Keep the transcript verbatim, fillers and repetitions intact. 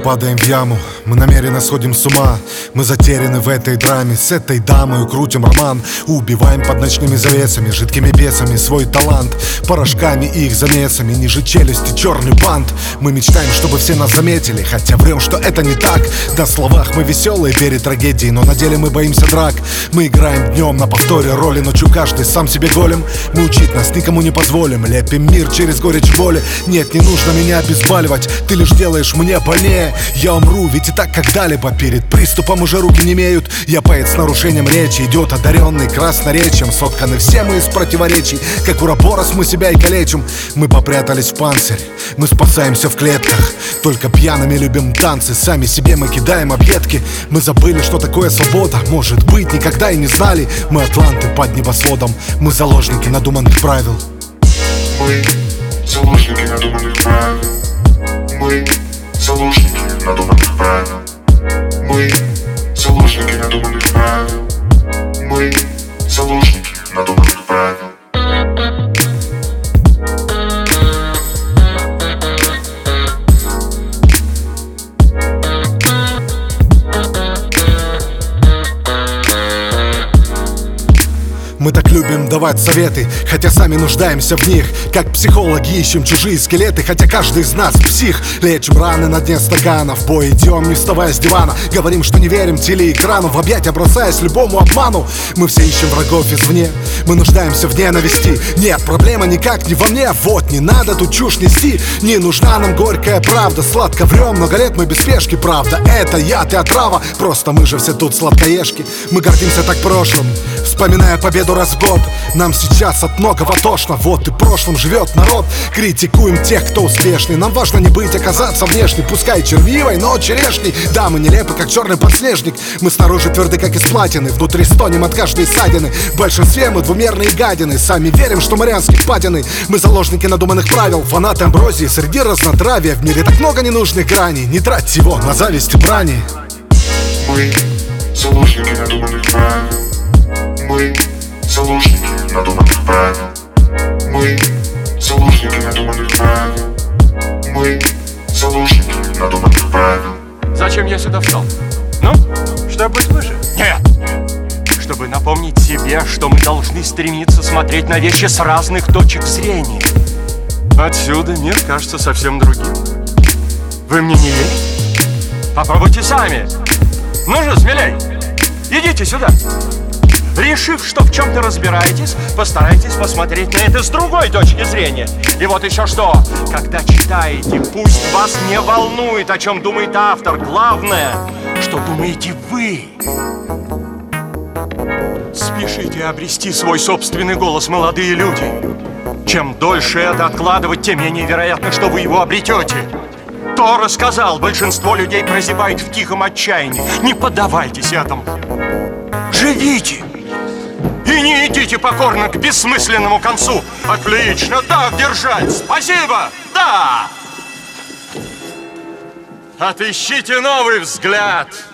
падаем в яму, мы намеренно сходим с ума. Мы затеряны в этой драме, с этой дамой крутим роман. Убиваем под ночными завесами, жидкими бесами свой талант. Порошками и их замесами, ниже челюсти черный бант. Мы мечтаем, чтобы все нас заметили, хотя врем, что это не так. На словах мы веселые перед трагедией, но на деле мы боимся драк. Мы играем днем на повторе роли, ночью каждый сам себе голем. Мы учить нас никому не позволим, лепим мир через горечь боли. Нет, не нужно меня обезболивать, ты лишь делаешь мне больнее. Я умру, ведь и так когда-либо перед приступом уже руки не имеют. Я поэт с нарушением речи, идет одаренный красноречием. Сотканы все мы из противоречий, как уроборос мы себя и калечим. Мы попрятались в панцирь, мы спасаемся в клетках. Только пьяными любим танцы, сами себе мы кидаем объедки. Мы забыли, что такое свобода, может быть, никогда и не знали. Мы атланты под небосводом, мы заложники надуманных правил. Мы заложники надуманных правил. Мы заложники надуманных правил. Мы заложники надуманных правил. Мы заложники надуманных правил. Мы так любим давать советы, хотя сами нуждаемся в них. Как психологи ищем чужие скелеты, хотя каждый из нас псих. Лечим раны на дне стакана, в бой идем, не вставая с дивана. Говорим, что не верим телеэкрану, в объятия бросаясь любому обману. Мы все ищем врагов извне, мы нуждаемся в ненависти. Нет, проблема никак не во мне, вот не надо тут чушь нести. Не нужна нам горькая правда, сладко врем, много лет мы без спешки. Правда, это яд и отрава, просто мы же все тут сладкоежки. Мы гордимся так прошлым, вспоминая победу раз в год. Нам сейчас от многого тошно, вот и прошлым живет народ. Критикуем тех, кто успешный, нам важно не быть, оказаться внешне. Пускай червивой, но черешней. Да, мы нелепы, как черный подснежник. Мы снаружи тверды, как из платины, внутри стонем от каждой ссадины. В большинстве мы двумерные гадины, сами верим, что марианские впадины. Мы заложники надуманных правил, фанаты амброзии среди разнотравья. В мире так много ненужных граней, не тратьте его на зависть и брани. Мы заложники надуманных правил. Мы заложники надуманных правил. Мы заложники надуманных правил. Мы заложники надуманных правил. Зачем я сюда встал? Ну, чтобы быть выше? Нет! Чтобы напомнить себе, что мы должны стремиться смотреть на вещи с разных точек зрения. Отсюда мир кажется совсем другим. Вы мне не верите? Попробуйте сами. Ну же, смелей! Идите сюда! Решив, что в чем-то разбираетесь, постарайтесь посмотреть на это с другой точки зрения. И вот еще что. Когда читаете, пусть вас не волнует, о чем думает автор. Главное, что думаете вы. Спешите обрести свой собственный голос, молодые люди. Чем дольше это откладывать, тем менее вероятно, что вы его обретете. Торо сказал, большинство людей прозябает в тихом отчаянии. Не поддавайтесь этому. Живите! И не идите покорно к бессмысленному концу. Отлично, так держать. Спасибо, да. Отыщите новый взгляд.